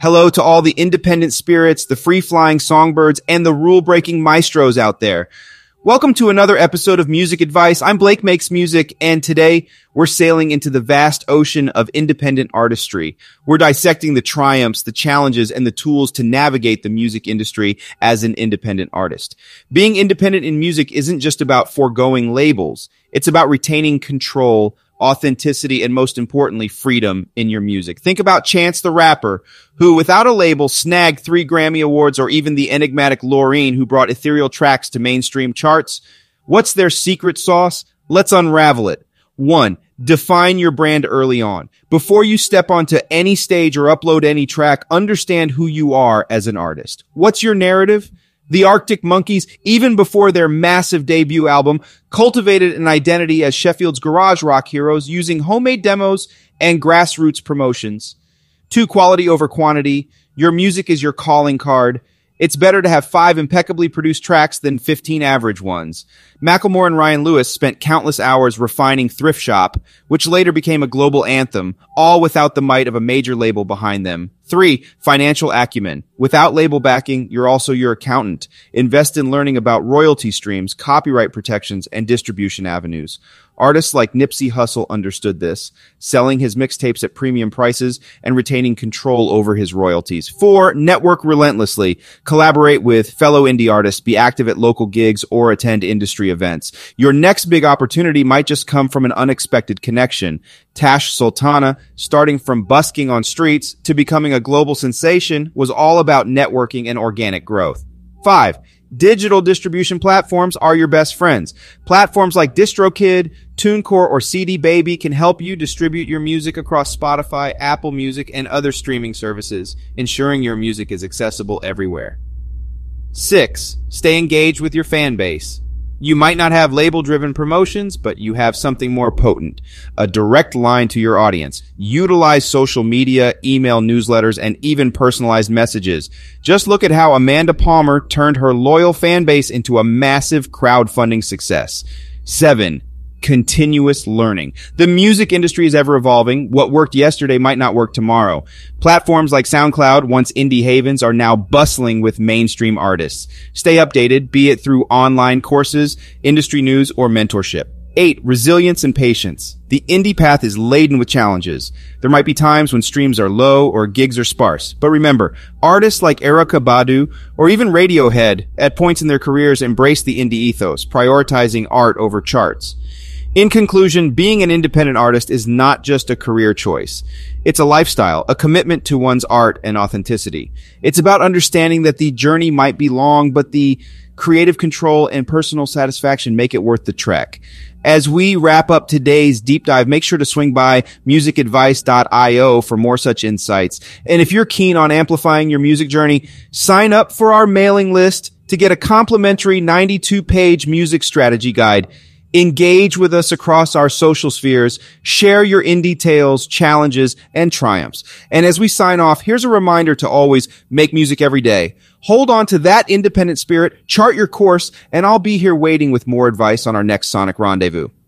Hello to all the independent spirits, the free-flying songbirds, and the rule-breaking maestros out there. Welcome to another episode of Music Advice. I'm Blake Makes Music, and today we're sailing into the vast ocean of independent artistry. We're dissecting the triumphs, the challenges, and the tools to navigate the music industry as an independent artist. Being independent in music isn't just about foregoing labels. It's about retaining control, authenticity, and most importantly, freedom in your music. Think about Chance the Rapper, who without a label snagged 3 Grammy Awards, or even the enigmatic Loreen, who brought ethereal tracks to mainstream charts. What's their secret sauce? Let's unravel it. 1. Define your brand early on. Before you step onto any stage or upload any track, understand who you are as an artist. What's your narrative? The Arctic Monkeys, even before their massive debut album, cultivated an identity as Sheffield's garage rock heroes using homemade demos and grassroots promotions. 2. Quality over quantity. Your music is your calling card. It's better to have 5 impeccably produced tracks than 15 average ones. Macklemore and Ryan Lewis spent countless hours refining Thrift Shop, which later became a global anthem, all without the might of a major label behind them. 3. Financial acumen. Without label backing, you're also your accountant. Invest in learning about royalty streams, copyright protections, and distribution avenues. Artists like Nipsey Hussle understood this, selling his mixtapes at premium prices and retaining control over his royalties. 4. Network relentlessly. Collaborate with fellow indie artists, be active at local gigs, or attend industry events. Your next big opportunity might just come from an unexpected connection. Tash Sultana, starting from busking on streets to becoming a global sensation, was all about networking and organic growth. 5. Digital distribution platforms are your best friends. Platforms like DistroKid, TuneCore, or CD Baby can help you distribute your music across Spotify, Apple Music, and other streaming services, ensuring your music is accessible everywhere. 6. Stay engaged with your fan base. You might not have label-driven promotions, but you have something more potent, a direct line to your audience. Utilize social media, email newsletters, and even personalized messages. Just look at how Amanda Palmer turned her loyal fan base into a massive crowdfunding success. 7. Continuous learning. The music industry is ever evolving. What worked yesterday might not work tomorrow. Platforms like SoundCloud, once indie havens, are now bustling with mainstream artists. Stay updated, be it through online courses, industry news, or mentorship. 8. Resilience and patience. The indie path is laden with challenges. There might be times when streams are low or gigs are sparse. But remember, artists like Erykah Badu or even Radiohead at points in their careers embrace the indie ethos, prioritizing art over charts. In conclusion, being an independent artist is not just a career choice. It's a lifestyle, a commitment to one's art and authenticity. It's about understanding that the journey might be long, but the creative control and personal satisfaction make it worth the trek. As we wrap up today's deep dive, make sure to swing by musicadvice.io for more such insights. And if you're keen on amplifying your music journey, sign up for our mailing list to get a complimentary 92-page music strategy guide. Engage with us across our social spheres, share your indie tales, challenges, and triumphs. And as we sign off, here's a reminder to always make music every day. Hold on to that independent spirit, chart your course, and I'll be here waiting with more advice on our next Sonic Rendezvous.